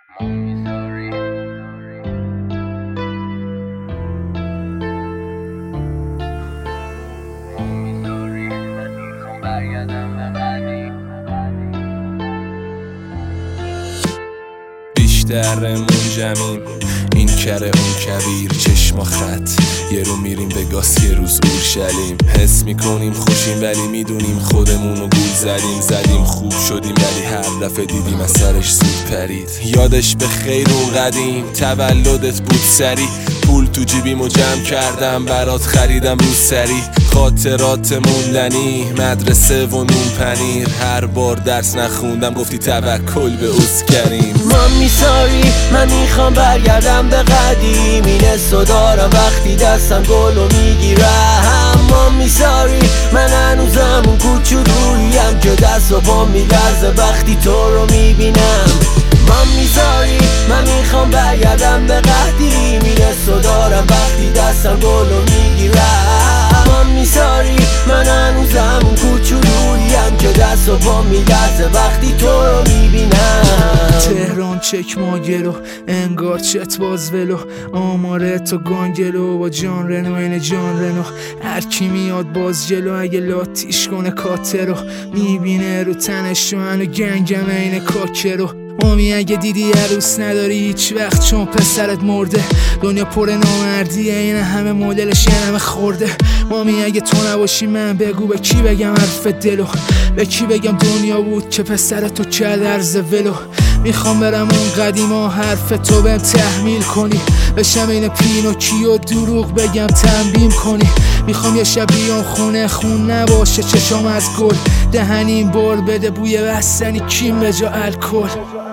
بیشتر منجمیم این کره اون کبیر چشم و خط یه رو میریم به گاس یه روز اورشلیم حس میکنیم خوشیم ولی میدونیم خودمونو گول زدیم خوب شدیم ولی هر دفعه دیدیم اثرش زود پرید یادش به خیر اون قدیم تولدت بود سری پول تو جیبیمو جمع کردم برات خریدم رو سری خاطرات موندنی مدرسه و نون پنیر هر بار درس نخوندم گفتی توکل به اسکریم مامی ساری من میخوام برگردم به قدیم این حسو دارم وقتی دستم گلو میگیرم مامی ساری من هنوزم اون کوچولوییم که دست و پام میلرزه وقتی تو رو میبینم مامی ساری من میخوام برگردم به قدیم این حسو دارم وقتی دستم گلو میگیرم مامی ساری من هنوزم اون کوچولوییم که دست و پام میلرزه وقتی تو رو میبینم تهران چک ماگلو انگار چت باز ولو آماره تو گانگلو با جان رنو این جان رنو هر کی میاد باز جلو اگه لاتیش کنه کاترو میبینه رو تنش هنو گنگم این کاکرو مامی اگه دیدی عروس نداری هیچ وقت چون پسرت مرده دنیا پر نامردیه این همه مدلش یه همه خورده مامی اگه تو نباشی من بگو به کی بگم حرف دلو به کی بگم دنیا بود که پسرت تو کرد عرض ولو میخوام برم اون قدیما حرف تو بهم تحمیل کنی بشم این پینوکیو دروغ بگم تنبیم کنی میخوام یه شب بیام خونه خون نباشه چشام از گل دهنیم بر بده بوی بستنی کیم به جا الکل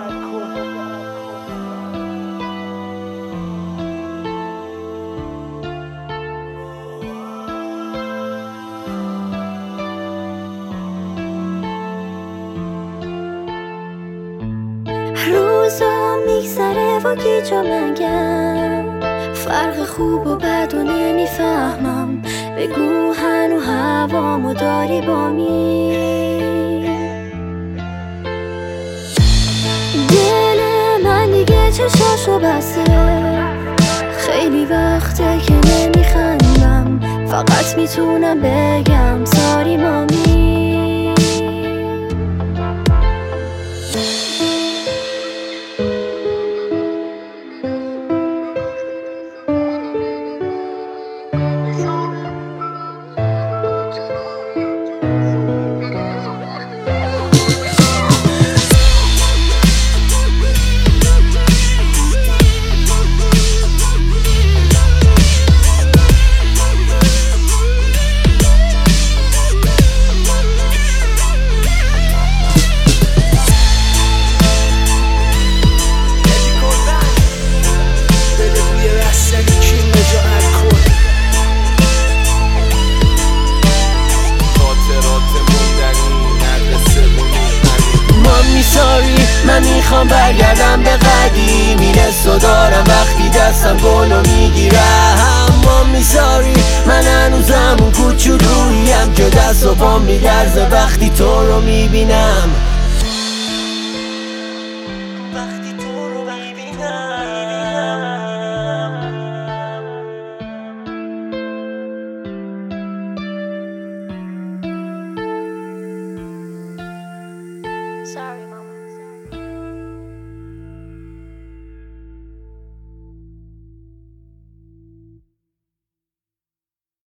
روزا میگذره و گیجا مگم فرق خوب و بد و نمیفهمم بگو هنو هوامو داری با می دل من دیگه چشاشو بسته خیلی وقته که نمیخندم فقط میتونم بگم ساری مامی من میخوام برگردم به قدیم این حسو دارم وقتی دستم گلو میگیرم مامی ساری من هنوزم اون کوچولوییم که دست و پام میلرزه وقتی تو رو میبینم